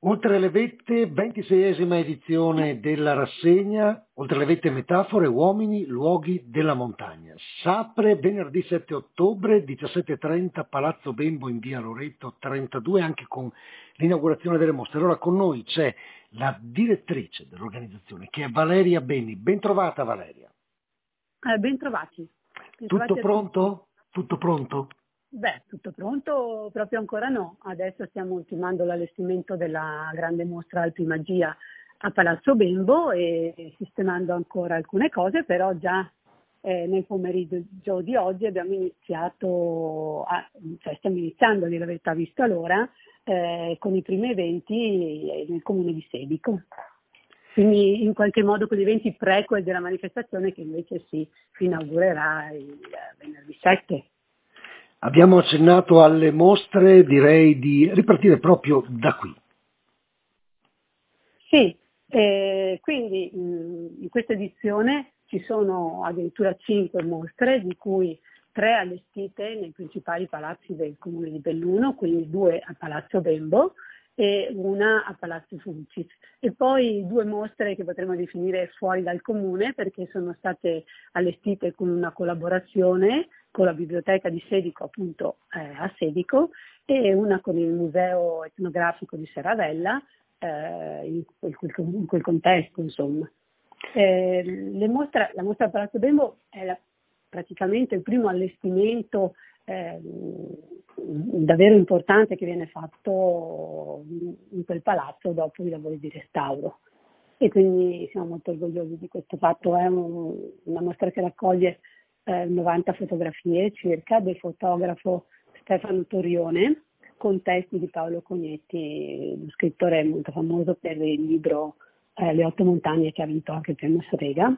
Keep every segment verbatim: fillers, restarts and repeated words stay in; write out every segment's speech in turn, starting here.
Oltre le vette, ventiseiesima edizione della rassegna, oltre le vette metafore, uomini, luoghi della montagna. Sapre, venerdì sette ottobre, diciassette e trenta, Palazzo Bembo in via Loreto trentadue, anche con l'inaugurazione delle mostre. Allora con noi c'è la direttrice dell'organizzazione, che è Valeria Beni. Ben trovata Valeria. Eh, ben trovati. Ben Tutto trovati pronto? Tutto pronto? Beh, tutto pronto? Proprio ancora no. Adesso stiamo ultimando l'allestimento della grande mostra Alpi Magia a Palazzo Bembo e sistemando ancora alcune cose, però già eh, nel pomeriggio di oggi abbiamo iniziato, a, cioè stiamo iniziando a dire la verità vista l'ora, eh, con i primi eventi nel comune di Sedico. Quindi in qualche modo con gli eventi prequel della manifestazione che invece si inaugurerà il venerdì sette. Abbiamo accennato alle mostre, direi di ripartire proprio da qui. Sì, eh, quindi mh, in questa edizione ci sono addirittura cinque mostre, di cui tre allestite nei principali palazzi del comune di Belluno, quindi due a Palazzo Bembo e una a Palazzo Fulcis. E poi due mostre che potremmo definire fuori dal comune perché sono state allestite con una collaborazione con la biblioteca di Sedico, appunto eh, a Sedico, e una con il museo etnografico di Serravella, eh, in, quel, in quel contesto, insomma. Eh, le mostre, la mostra a Palazzo Bembo è la, praticamente il primo allestimento eh, davvero importante che viene fatto in quel palazzo dopo i lavori di restauro. E quindi siamo molto orgogliosi di questo fatto. È un, una mostra che raccoglie eh, novanta fotografie circa del fotografo Stefano Torione, con testi di Paolo Cognetti, lo scrittore molto famoso per il libro eh, Le otto montagne, che ha vinto anche il premio Strega.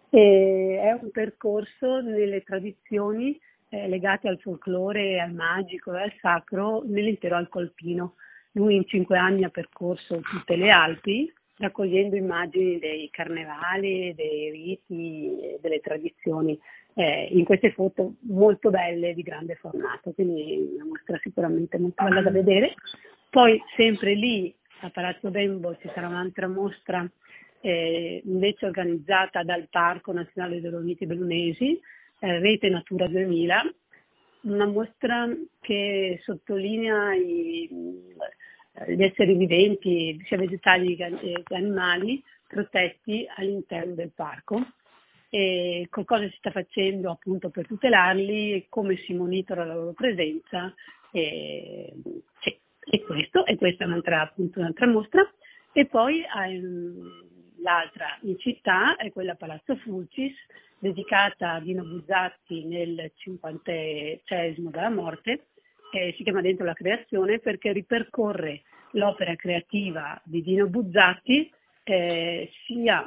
E è un percorso nelle tradizioni eh, legate al folklore, al magico e al sacro nell'intero Alto Alpino. Lui in cinque anni ha percorso tutte le Alpi, raccogliendo immagini dei carnevali, dei riti, delle tradizioni, eh, in queste foto molto belle di grande formato, quindi una mostra sicuramente molto bella da vedere. Poi sempre lì a Palazzo Bembo ci sarà un'altra mostra eh, invece organizzata dal Parco Nazionale dei Dolomiti Bellunesi, eh, Rete Natura duemila, una mostra che sottolinea i, gli esseri viventi, sia vegetali che animali, protetti all'interno del parco. E cosa si sta facendo appunto per tutelarli, come si monitora la loro presenza, e, sì, e questo, e questa è un'altra, appunto, un'altra mostra. E poi ehm, l'altra in città è quella a Palazzo Fulcis, dedicata a Dino Buzzati nel cinquantesimo dalla morte, eh, si chiama Dentro la creazione perché ripercorre l'opera creativa di Dino Buzzati eh, sia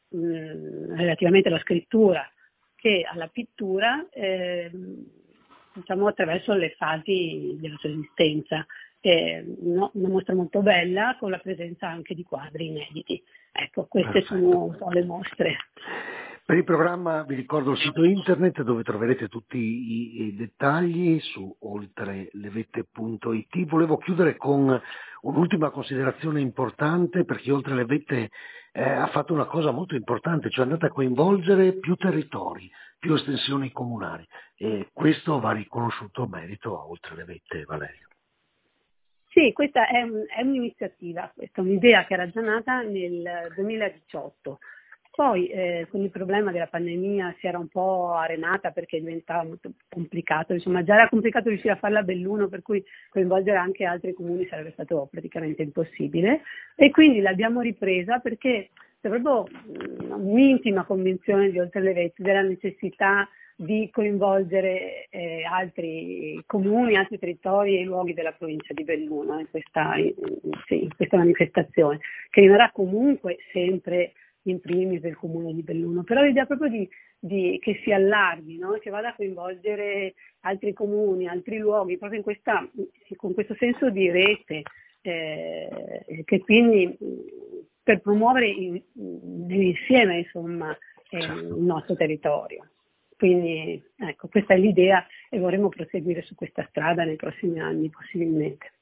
mh, relativamente alla scrittura che alla pittura, eh, diciamo attraverso le fasi della sua esistenza. Eh, no, una mostra molto bella con la presenza anche di quadri inediti. Ecco, queste Perfetto. Sono un po' le mostre. Per il programma vi ricordo il sito internet dove troverete tutti i, i dettagli su oltrelevette punto it. Volevo chiudere con un'ultima considerazione importante, perché Oltre le Vette eh, ha fatto una cosa molto importante, cioè è andata a coinvolgere più territori, più estensioni comunali, e questo va riconosciuto merito a Oltre le Vette, Valerio. Sì, questa è, un, è un'iniziativa, questa è un'idea che era già nata nel duemiladiciotto. Poi eh, con il problema della pandemia si era un po' arenata perché diventava molto complicato, insomma già era complicato riuscire a farla a Belluno, per cui coinvolgere anche altri comuni sarebbe stato praticamente impossibile, e quindi l'abbiamo ripresa perché c'è proprio un'intima convinzione di Oltre le Vette della necessità di coinvolgere eh, altri comuni, altri territori e luoghi della provincia di Belluno in questa, in, sì, in questa manifestazione, che rimarrà comunque sempre in primis del comune di Belluno, però l'idea proprio di, di, che si allarghi, no? Che vada a coinvolgere altri comuni, altri luoghi, proprio in questa, con questo senso di rete, eh, che quindi per promuovere in, nell'insieme insomma eh, il nostro territorio. Quindi ecco, questa è l'idea e vorremmo proseguire su questa strada nei prossimi anni possibilmente.